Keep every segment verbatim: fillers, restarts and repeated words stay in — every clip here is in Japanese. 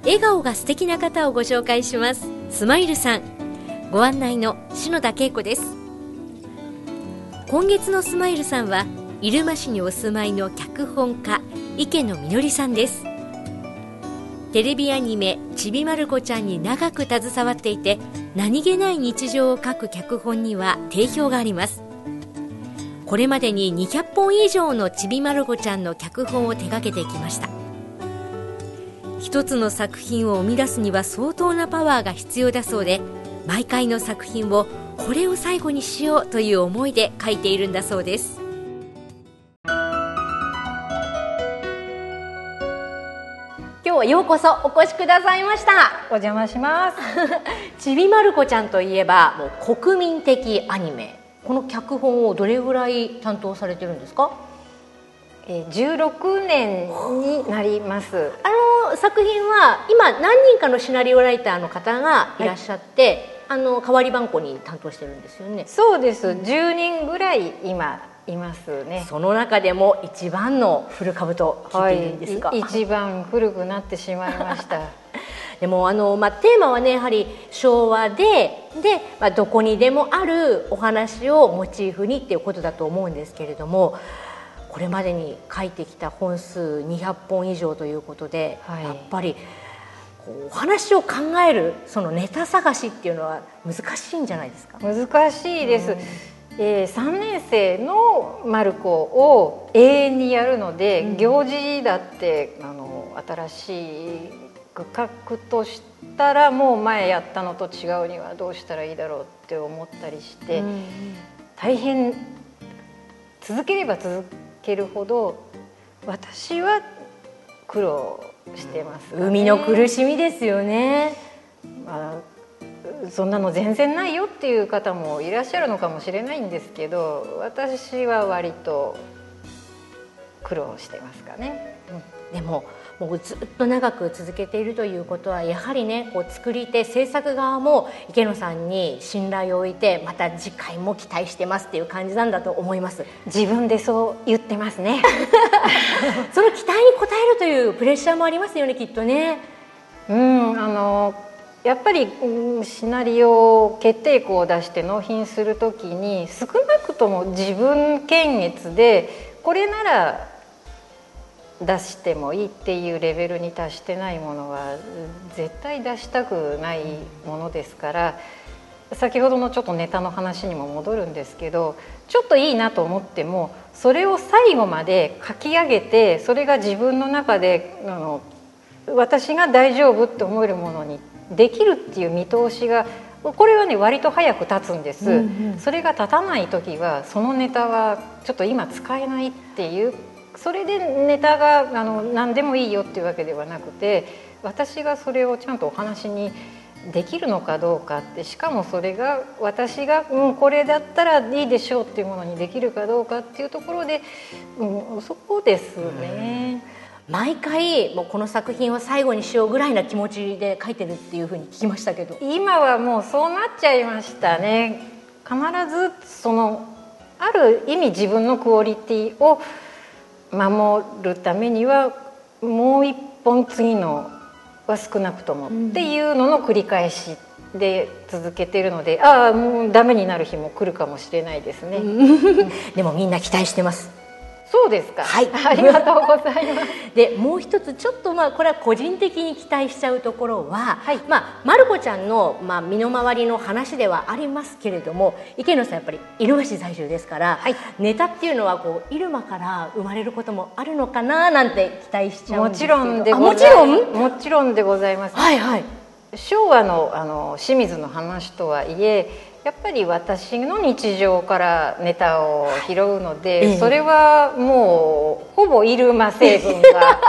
笑顔が素敵な方をご紹介します。スマイルさん、ご案内の篠田恵子です。今月のスマイルさんは入間市にお住まいの脚本家池野みのりさんです。テレビアニメちびまる子ちゃんに長く携わっていて、何気ない日常を書く脚本には定評があります。これまでににひゃっぽん以上のちびまる子ちゃんの脚本を手掛けてきました。一つの作品を生み出すには相当なパワーが必要だそうで、毎回の作品をこれを最後にしようという思いで書いているんだそうです。今日はようこそお越しくださいました。 お邪魔しますちびまる子ちゃんといえばもう国民的アニメ、この脚本をどれぐらい担当されてるんですか？ えー、じゅうろくねんになります。 あの作品は今何人かのシナリオライターの方がいらっしゃって、はい、あの代わり番号に担当してるんですよね。 そうです、じゅうにんぐらい今いますね。 その中でも一番の古株と聞いているんですか？ はい、一番古くなってしまいましたでもあの、まあ、テーマはねやはり昭和でで、まあ、どこにでもあるお話をモチーフにっていうことだと思うんですけれども、これまでに書いてきた本数にひゃっぽん以上ということで、はい、やっぱりこうお話を考えるそのネタ探しっていうのは難しいんじゃないですか？ 難しいです、うん、えー、さんねん生のマルコを永遠にやるので、うん、行事だってあの新しい区画としたらもう前やったのと違うにはどうしたらいいだろうって思ったりして、うん、大変続ければ続けるほど私は苦労してますかね。 生みの苦しみですよね。 まあ、そんなの全然ないよっていう方もいらっしゃるのかもしれないんですけど、私は割と苦労してますかね、 うん、でももうずっと長く続けているということはやはりね、こう作り手制作側も池野さんに信頼を置いて、また次回も期待してますっていう感じなんだと思います。 自分でそう言ってますねその期待に応えるというプレッシャーもありますよね、きっとね。 うん、あのやっぱり、うん、シナリオ決定稿を出して納品するときに少なくとも自分検閲でこれなら出してもいいっていうレベルに達してないものは絶対出したくないものですから、先ほどのちょっとネタの話にも戻るんですけど、ちょっといいなと思ってもそれを最後まで書き上げて、それが自分の中であの私が大丈夫って思えるものにできるっていう見通しが、これはね割と早く立つんです、うんうん、それが立たない時はそのネタはちょっと今使えないっていう、それでネタがあの何でもいいよっていうわけではなくて、私がそれをちゃんとお話にできるのかどうかって、しかもそれが私が、うん、これだったらいいでしょうっていうものにできるかどうかっていうところで、うん、そこですね。 毎回もうこの作品を最後にしようぐらいな気持ちで書いてるっていうふうに聞きましたけど、 今はもうそうなっちゃいましたね。必ずそのある意味自分のクオリティを守るためにはもう一本次のは少なくともっていうのの繰り返しで続けているので、ああもうダメになる日も来るかもしれないですねでもみんな期待してます。 そうですか、 はい、 ありがとうございますでもう一つちょっとまあこれは個人的に期待しちゃうところは、はい、まあまる子ちゃんの、まあ、身の回りの話ではありますけれども、池野さんやっぱり入間市在住ですから、はい、ネタっていうのはこう入間から生まれることもあるのかななんて期待しちゃうんですけど。 もちろんでございます。もちろんでございます。 はいはい、 昭和の、あの清水の話とはいえやっぱり私の日常からネタを拾うので、ええ、それはもうほぼ入間成分が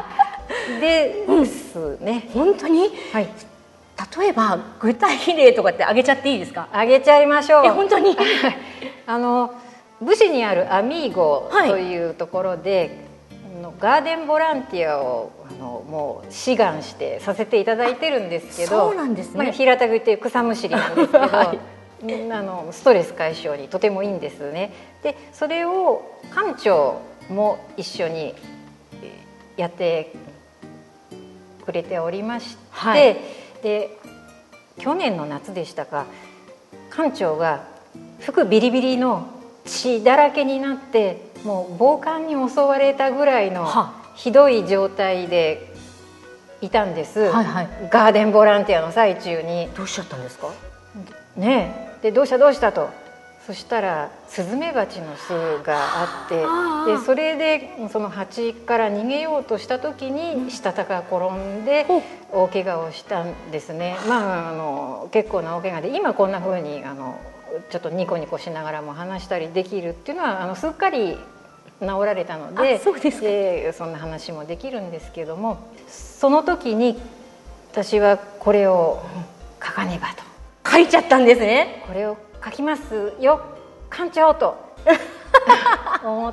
ですね、 うん、本当に、はい、例えば具体例とかって挙げちゃっていいですか？ 挙げちゃいましょう。 え本当にあの武士にあるアミーゴというところで、はい、ガーデンボランティアをあのもう志願してさせていただいてるんですけど、 そうなんですね、 まあ、平たく言って草むしりなんですけど、はいあのストレス解消にとてもいいんですね。でそれを館長も一緒にやってくれておりまして、 はい、 で去年の夏でしたか、館長が服ビリビリの血だらけになってもう暴漢に襲われたぐらいのひどい状態でいたんです、はいはい、ガーデンボランティアの最中に。 どうしちゃったんですかねえ、でどうしたどうしたと、そしたらスズメバチの巣があって、でそれでその蜂から逃げようとした時にしたたか転んで大怪我をしたんですね。まあ、あの結構な大怪我で、今こんな風にあのちょっとニコニコしながらも話したりできるっていうのはあのすっかり治られたので、 そうですか。 でそんな話もできるんですけども、その時に私はこれを書かねばと。 書いちゃったんですね。 これを書きますよ館長と思って、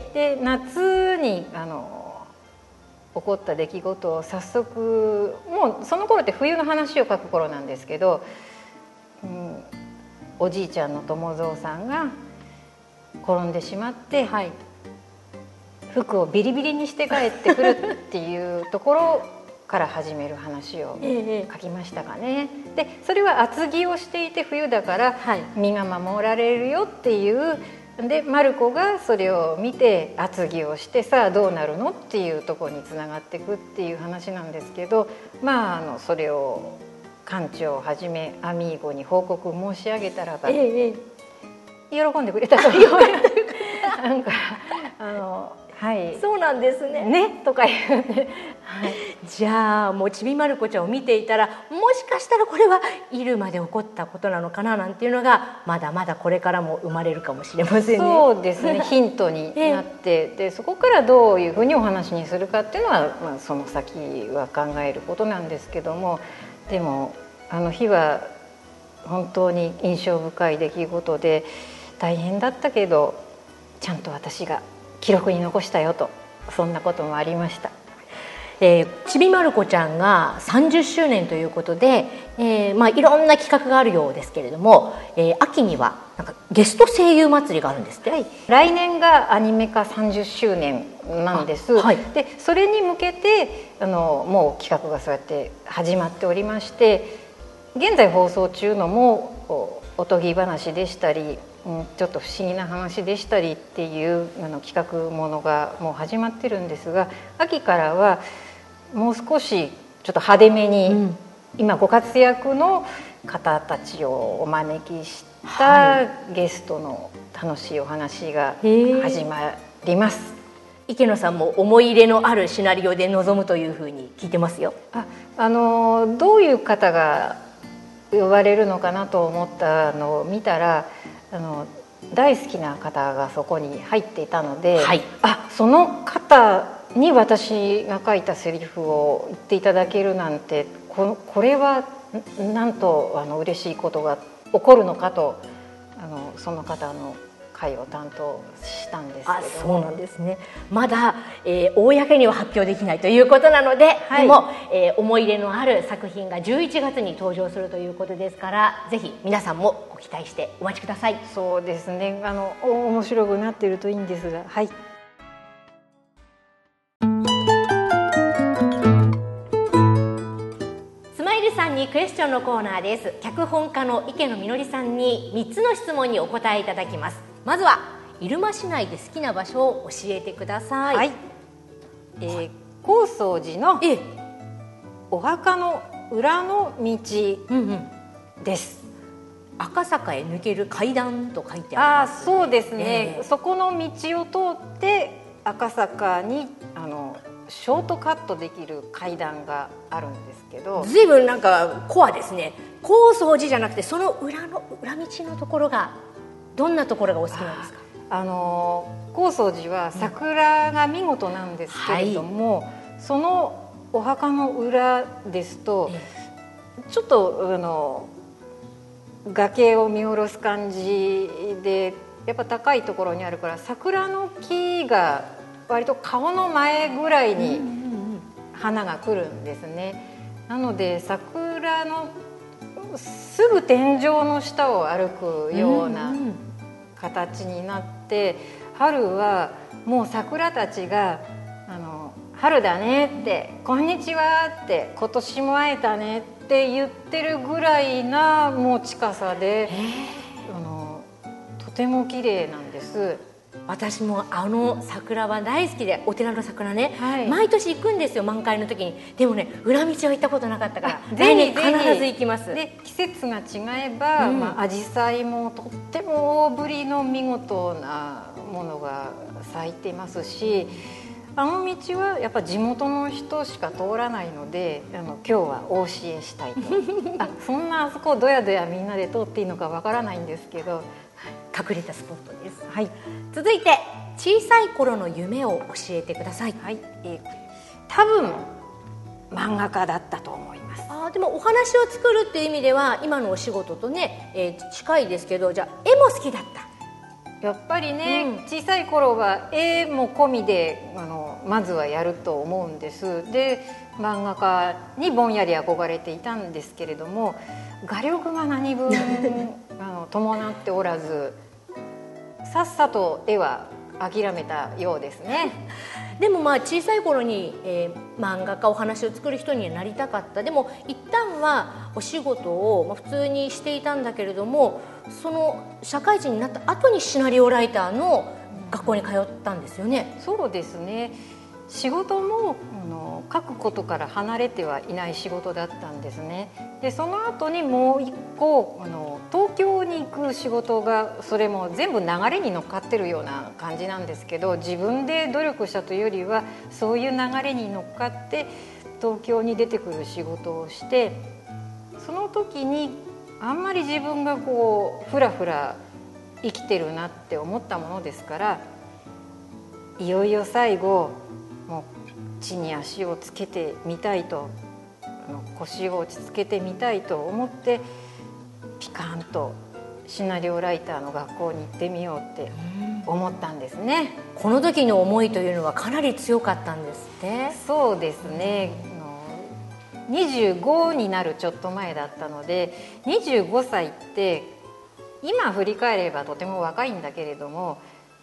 で夏にあの起こった出来事を早速、もうその頃って冬の話を書く頃なんですけど、うん、おじいちゃんの友蔵さんが転んでしまって、はい、服をビリビリにして帰ってくるっていうところから始める話を書きましたかね。でそれは厚着をしていて冬だから身が守られるよっていう、でマルコがそれを見て厚着をしてさあどうなるのっていうところにつながっていくっていう話なんですけど、まああのそれを館長をはじめアミーゴに報告申し上げたらば、ええ、喜んでくれたと言われてなんかあのはい、 そうなんですね。 ねとか言うね、 はい、じゃあもうちびまる子ちゃんを見ていたら、もしかしたらこれは入間で起こったことなのかななんていうのがまだまだこれからも生まれるかもしれませんね。 そうですねヒントになって、でそこからどういうふうにお話にするかっていうのは、まあ、その先は考えることなんですけども、でもあの日は本当に印象深い出来事で大変だったけどちゃんと私が記録に残したよと、そんなこともありました。 えー、ちびまる子ちゃんがさんじゅっしゅうねんということで、えーまあ、いろんな企画があるようですけれども、えー、秋にはなんかゲスト声優祭りがあるんですって、はい、 来年がアニメ化さんじゅっしゅうねんなんです、はい、でそれに向けてあのもう企画がそうやって始まっておりまして、現在放送中のもおとぎ話でしたり、ちょっと不思議な話でしたりっていうあの企画ものがもう始まってるんですが、秋からはもう少しちょっと派手めに、うん、今ご活躍の方たちをお招きしたゲストの楽しいお話が始まります。 池野さんも思い入れのあるシナリオで臨むというふうに聞いてますよ。 あ、あのどういう方が呼ばれるのかなと思ったのを見たら、あの大好きな方がそこに入っていたので、はい、あ、その方に私が書いたセリフを言っていただけるなんて、 こ, これはなんとあの嬉しいことが起こるのかと、あのその方の会を担当したんですけども。あ、 そうなんですね。まだ、えー、公には発表できないということなので、はい、でも、えー、思い入れのある作品がじゅういちがつに登場するということですから、ぜひ皆さんもご期待してお待ちください。 そうですね、あの面白くなっているといいんですが、はい。 スマイルさんにクエスチョンのコーナーです。脚本家の池野みのりさんにみっつの質問にお答えいただきます。まずは入間市内で好きな場所を教えてください。はい、 えー、高宗寺のお墓の裏の道です。 うんうん、赤坂へ抜ける階段と書いてあります、ね。 あ、そうですね、えー、そこの道を通って赤坂にあのショートカットできる階段があるんですけど、 ずいぶんなんかコアですね。高宗寺じゃなくてその裏の裏道のところが、どんなところがお好きなんですか？ あの高宗寺は桜が見事なんですけれども、はい、そのお墓の裏ですと、ちょっとあの崖を見下ろす感じで、やっぱ高いところにあるから、桜の木が割と顔の前ぐらいに花が来るんですね。なので桜のすぐ天井の下を歩くような形になって、春はもう桜たちがあの春だねってこんにちはって今年も会えたねって言ってるぐらいなもう近さで、あのとても綺麗なんです。 私もあの桜は大好きで、お寺の桜ね、 はい、 毎年行くんですよ、満開の時に。でもね、裏道は行ったことなかったから来年必ず行きます。 で季節が違えば、うん、まあ、紫陽花もとっても大ぶりの見事なものが咲いてますし、あの道はやっぱ地元の人しか通らないので、あの今日はお教えしたいとあそんなあそこどやどやみんなで通っていいのかわからないんですけど、 隠れたスポットです。 はい、 続いて小さい頃の夢を教えてください。 はい、えー、多分漫画家だったと思います。 あ、でもお話を作るっていう意味では今のお仕事とね、えー、近いですけど、じゃあ絵も好きだった？ やっぱりね、 うん、 小さい頃は絵も込みであのまずはやると思うんです。で漫画家にぼんやり憧れていたんですけれども、画力が何分あの伴っておらず、さっさと絵は諦めたようですね。 でもまあ小さい頃に、えー、漫画家、お話を作る人にはなりたかった。でも一旦はお仕事を、まあ、普通にしていたんだけれども、その社会人になった後にシナリオライターの学校に通ったんですよね。 そうですね。仕事もあの書くことから離れてはいない仕事だったんですね。でその後にもう一個あの東京に行く仕事が、それも全部流れに乗っかってるような感じなんですけど、自分で努力したというよりはそういう流れに乗っかって東京に出てくる仕事をして、その時にあんまり自分がこうふらふら生きてるなって思ったものですから、いよいよ最後もう地に足をつけてみたいと、腰を落ち着けてみたいと思ってピカーンとシナリオライターの学校に行ってみようって思ったんですね。 この時の思いというのはかなり強かったんですって？ そうですね、にじゅうごになるちょっと前だったので、にじゅうごさいって今振り返ればとても若いんだけれども、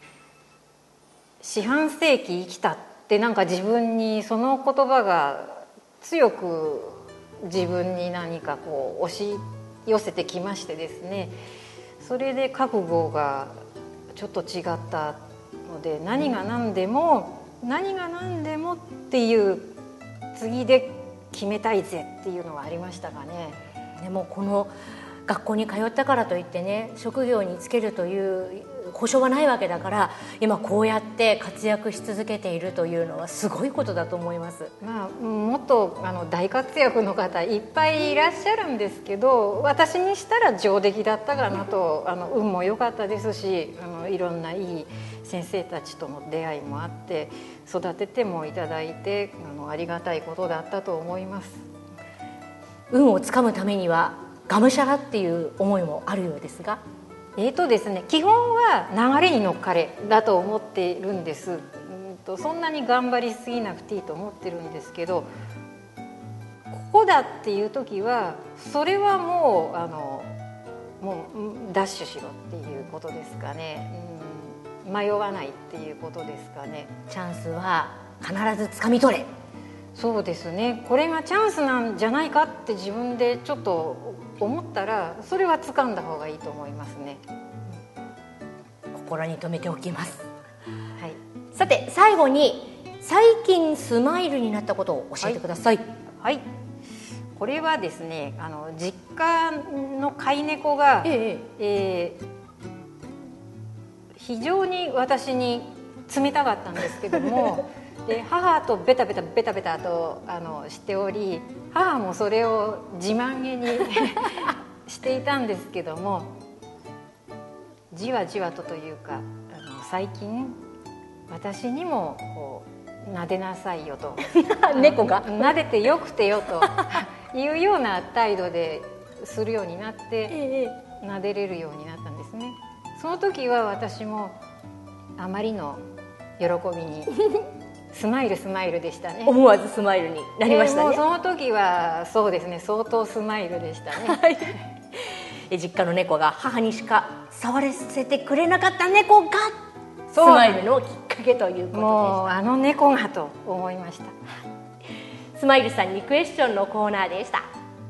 四半世紀生きたってなんか自分にその言葉が強く自分に何かこう押し寄せてきましてですね、それで覚悟がちょっと違ったので、何が何でも何が何でもっていう次で決めたいぜっていうのはありましたかね。 でもこの学校に通ったからといってね、職業に就けるという保証はないわけだから、今こうやって活躍し続けているというのはすごいことだと思います。 まあ、もっとあの大活躍の方いっぱいいらっしゃるんですけど、私にしたら上出来だったかなとあの運も良かったですし、あのいろんないい先生たちとの出会いもあって育ててもいただいて、あのありがたいことだったと思います。 運をつかむためにはがむしゃらっていう思いもあるようですが、 えーとですね、基本は流れに乗っかれだと思っているんです。うんとそんなに頑張りすぎなくていいと思ってるんですけど、ここだっていう時はそれはもうあのもうダッシュしろっていうことですかね。うん、迷わないっていうことですかね。 チャンスは必ず掴み取れ。 そうですね、これがチャンスなんじゃないかって自分でちょっと思ったら、それは掴んだ方がいいと思いますね。 心に留めておきます。 はい、 さて最後に最近スマイルになったことを教えてください。 はい、はい、これはですね、あの実家の飼い猫が、えええー、非常に私に冷たかったんですけどもで母とベタベタベタベタとあのしており、母もそれを自慢げにしていたんですけども、じわじわとというか、あの最近私にもこう撫でなさいよと猫が撫でてよくてよというような態度でするようになって、ええ、撫でれるようになったんですね。その時は私もあまりの喜びにスマイルスマイルでしたね。 思わずスマイルになりましたね。 もうその時はそうですね、相当スマイルでしたね。 はい、実家の猫が母にしか触らせてくれなかった猫がスマイルのきっかけということでした。 もうあの猫がと思いました。 スマイルさんにクエスチョンのコーナーでした。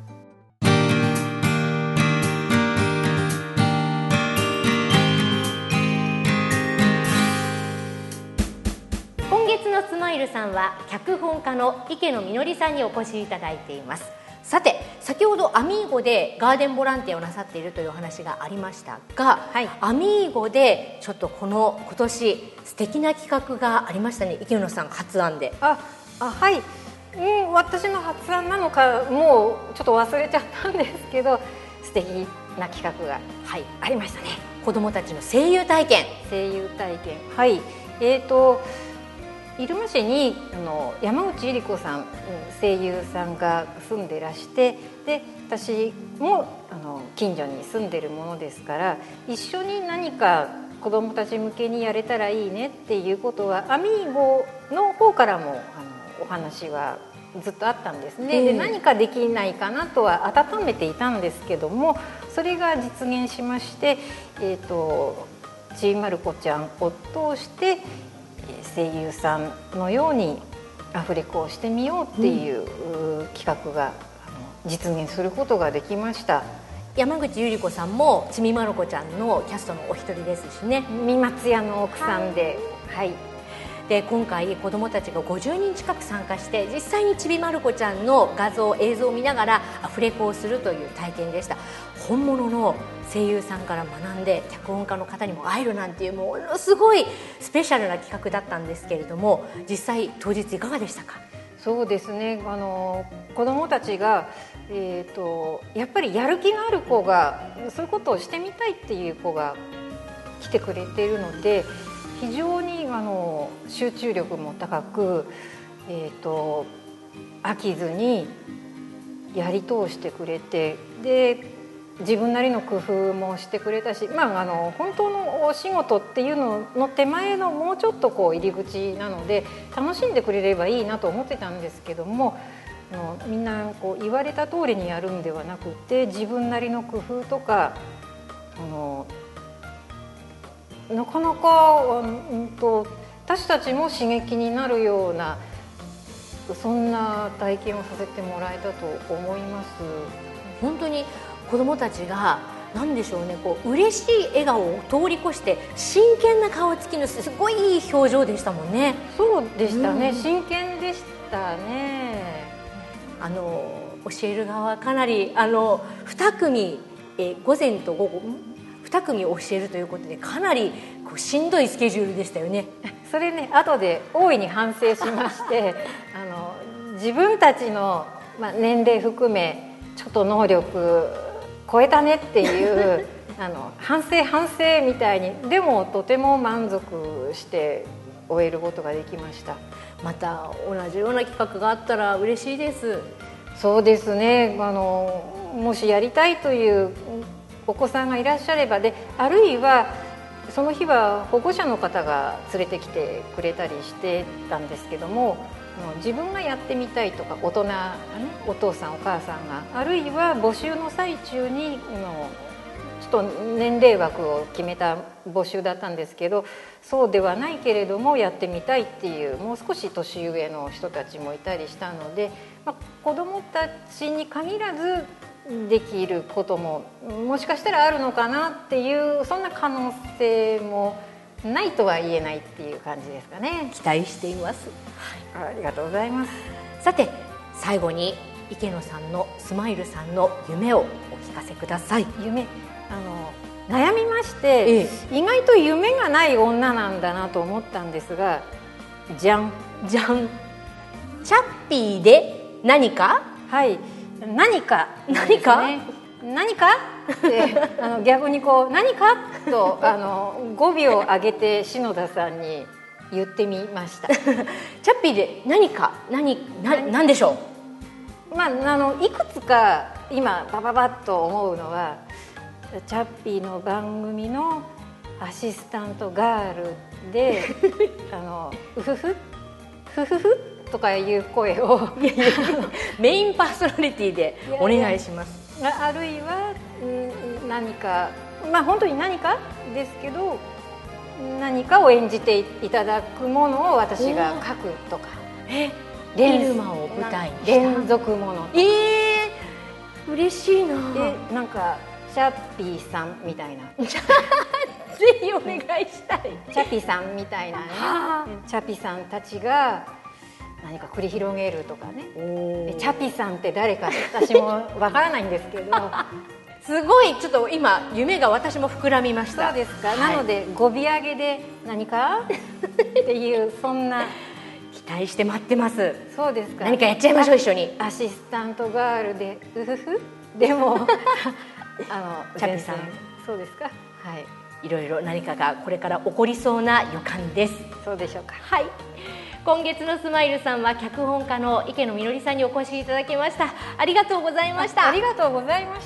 今月のスマイルさんは脚本家の池野みのりさんにお越しいただいています。さて、先ほどアミーゴでガーデンボランティアをなさっているというお話がありましたが、はい、アミーゴでちょっとこの今年素敵な企画がありましたね。池野さん発案で。 ああ、はい、うん、私の発案なのかもうちょっと忘れちゃったんですけど、素敵な企画が、はい、ありましたね。 子どもたちの声優体験。 声優体験、はい、えーと入間市にあの山口百合子さん、声優さんが住んでらして、で私もあの近所に住んでるものですから、一緒に何か子どもたち向けにやれたらいいねっていうことはアミーゴの方からもあのお話はずっとあったんですね、えー、で何かできないかなとは温めていたんですけども、それが実現しまして、えーと、ちびまる子ちゃんを通して声優さんのようにアフレコをしてみようっていう、うん、企画が実現することができました。 山口百合子さんもちびまる子ちゃんのキャストのお一人ですしね。 三松屋の奥さんで、はい、 で今回子どもたちがごじゅうにん近く参加して、実際にちびまる子ちゃんの画像映像を見ながらアフレコをするという体験でした。本物の声優さんから学んで脚本家の方にも会えるなんていうものすごいスペシャルな企画だったんですけれども、実際当日いかがでしたか？ そうですね、あの子どもたちが、えーと、やっぱりやる気のある子がそういうことをしてみたいっていう子が来てくれているので、非常にあの集中力も高く、えーと、飽きずにやり通してくれて、で自分なりの工夫もしてくれたし、まあ、あの本当のお仕事っていうのの手前のもうちょっとこう入り口なので楽しんでくれればいいなと思ってたんですけども、あのみんなこう言われた通りにやるんではなくて、自分なりの工夫とかあのなかなか、うんと、私たちも刺激になるようなそんな体験をさせてもらえたと思います。 本当に子どもたちが何でしょうね、こう嬉しい笑顔を通り越して真剣な顔つきのすごいいい表情でしたもんね。 そうでしたね、うん、真剣でしたね。 あの教える側はかなりあのに組、え午前と午後に組教えるということで、かなりこうしんどいスケジュールでしたよね。 それね、後で大いに反省しましてあの自分たちの、まあ、年齢含めちょっと能力超えたねっていうあの反省反省みたいに、でもとても満足して終えることができました。 また同じような企画があったら嬉しいです。 そうですね、あのもしやりたいというお子さんがいらっしゃれば、であるいはその日は保護者の方が連れてきてくれたりしてたんですけども、自分がやってみたいとか、大人がね、お父さんお母さんが、あるいは募集の最中にちょっと年齢枠を決めた募集だったんですけど、そうではないけれどもやってみたいっていうもう少し年上の人たちもいたりしたので、まあ、子どもたちに限らずできることももしかしたらあるのかなっていう、そんな可能性もないとは言えないっていう感じですかね。 期待しています、 はい、ありがとうございます。 さて最後に池野さんのスマイルさんの夢をお聞かせください。 夢、あの悩みまして、ええ、意外と夢がない女なんだなと思ったんですが、じゃんじゃん、チャッピーで何か、 はい、何か、 ね、何か何かってあの逆にこう何かとあの語尾を上げて篠田さんに言ってみました。チャッピーで何か、何な何でしょう。まああのいくつか今バババッと思うのは、チャッピーの番組のアシスタントガールであのうふふふふふとかいう声をいやいやメインパーソナリティでお願いします。 いやいや、あるいは何か、まあ本当に何かですけど、 何かを演じていただくものを私が書くとか、 えイルマを舞台にした連続もの、 えー、嬉しいな。 でなんかチャッピーさんみたいなぜひお願いしたい。 チャピさんみたいなね、はあ、チャピさんたちが何か繰り広げるとかね。でチャピさんって誰か私もわからないんですけどすごいちょっと今夢が私も膨らみました。 そうですか、はい、なので語尾上げで何かっていうそんな期待して待ってます。 そうですか、 何かやっちゃいましょう一緒に。 アシスタントガールでうふふでもあのチャピさん、 そうですか、はい、 いろいろ何かがこれから起こりそうな予感です。 そうでしょうか。 はい、今月のスマイルさんは脚本家の池野みのりさんにお越しいただきました。ありがとうございました。 ありがとうございました。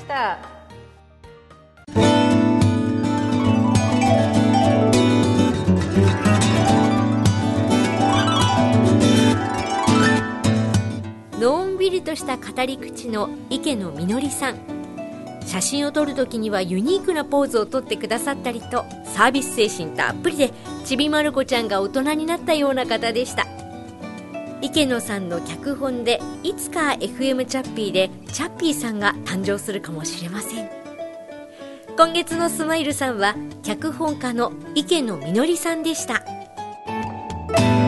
のんびりとした語り口の池野みのりさん。写真を撮るときにはユニークなポーズを撮ってくださったりと、サービス精神たっぷりでちびまる子ちゃんが大人になったような方でした。池野さんの脚本でいつか エフエム チャッピーでチャッピーさんが誕生するかもしれません。今月のスマイルさんは脚本家の池野みのりさんでした。